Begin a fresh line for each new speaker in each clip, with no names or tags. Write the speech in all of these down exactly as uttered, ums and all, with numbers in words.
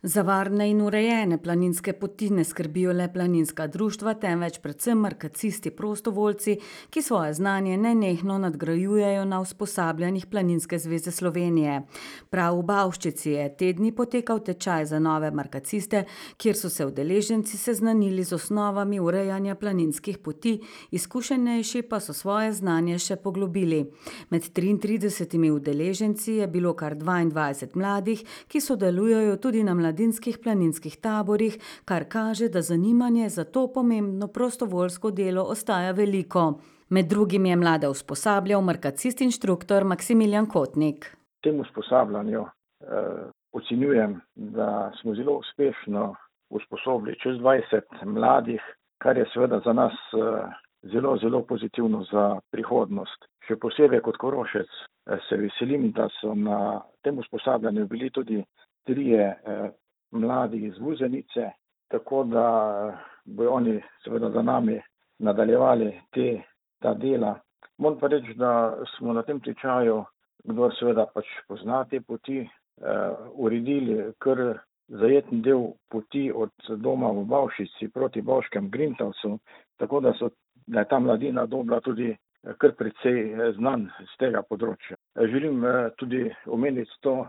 Za varne in urejene planinske poti ne skrbijo le planinska društva, temveč predvsem markacisti prostovoljci, ki svoje znanje nenehno nadgrajujejo na usposabljanjih Planinske zveze Slovenije. Prav v Bavščici je te dni potekal tečaj za nove markaciste, kjer so se udeleženci seznanili z osnovami urejanja planinskih poti, izkušenejši pa so svoje znanje še poglobili. Med triintridesetimi udeleženci je bilo kar dvaindvajset mladih, ki sodelujejo tudi na mladinskih planinskih taborih, kar kaže, da zanimanje za to pomembno prostovoljsko delo ostaja veliko. Med drugim je mlade usposabljal markacist inštruktor Maksimilijan Kotnik.
V tem usposabljanju eh, ocenjujem, da smo zelo uspešno usposobili čez dvajset mladih, kar je seveda za nas eh, zelo, zelo pozitivno za prihodnost. Še posebej kot Korošec eh, se veselim, da so na tem usposabljanju bili tudi trije eh, mladi iz Vuzenice, tako da bojo oni seveda za nami nadaljevali te, ta dela. Moram pa reči, da smo na tem tečaju, kdor seveda pač pozna te poti, eh, uredili kar zajeten del poti od doma v Bavščici proti Bavškem Grintavcu, tako da, so, da je ta mladina dobila tudi kar precej znanj z tega področja. Želim eh, tudi omeniti to,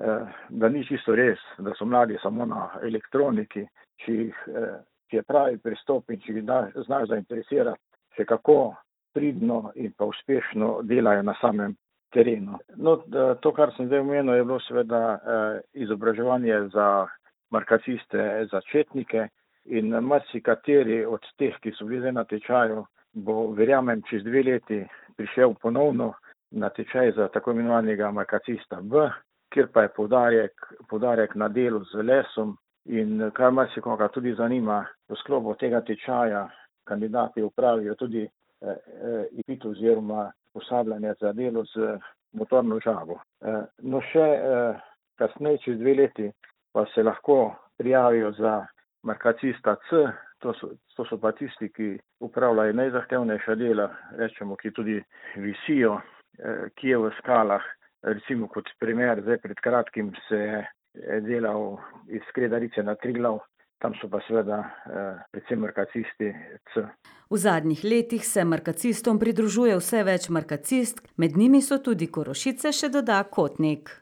da ni čisto res, da so mladi samo na elektroniki, če jih če je pravi pristop in če jih znaš zainteresirati, še kako pridno in pa uspešno delajo na samem terenu. No, to, kar sem zdaj omenil, je bilo seveda izobraževanje za markaciste, začetnike in marsikateri od teh, ki so bili na tečaju, bo, verjamem, čez dve leti prišel ponovno na tečaj za tako imenovanega markacista B, kjer pa je poudarek, poudarek na delu z lesom in kar marsikoga tudi zanima, v sklopu tega tečaja kandidati upravijo tudi eh, izpit oziroma usposabljanje za delo z motorno žago. Eh, no še eh, kasneje, čez dve leti, pa se lahko prijavijo za markacista C, to so, to so pa tisti, ki upravljajo najzahtevnejša dela, rečemo, ki tudi visijo, eh, ki je v skalah. Recimo kot primer, zdaj pred kratkim se je delal iz Skredarice na Triglav, tam so pa seveda eh, predvsem markacisti C.
V zadnjih letih se markacistom pridružuje vse več markacistk, med njimi so tudi Korošice, še doda Kotnik.